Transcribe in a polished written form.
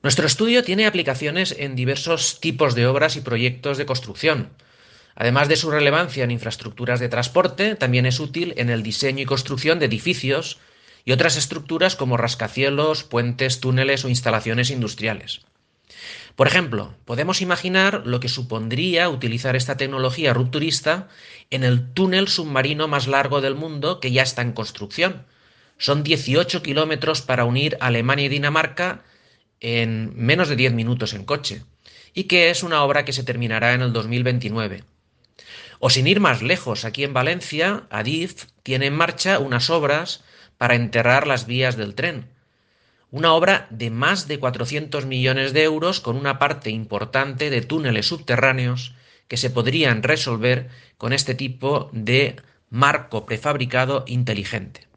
Nuestro estudio tiene aplicaciones en diversos tipos de obras y proyectos de construcción. Además de su relevancia en infraestructuras de transporte, también es útil en el diseño y construcción de edificios y otras estructuras como rascacielos, puentes, túneles o instalaciones industriales. Por ejemplo, podemos imaginar lo que supondría utilizar esta tecnología rupturista en el túnel submarino más largo del mundo que ya está en construcción. Son 18 kilómetros para unir Alemania y Dinamarca en menos de 10 minutos en coche, y que es una obra que se terminará en el 2029. O sin ir más lejos, aquí en Valencia, Adif tiene en marcha unas obras para enterrar las vías del tren. Una obra de más de 400 millones de euros con una parte importante de túneles subterráneos que se podrían resolver con este tipo de marco prefabricado inteligente.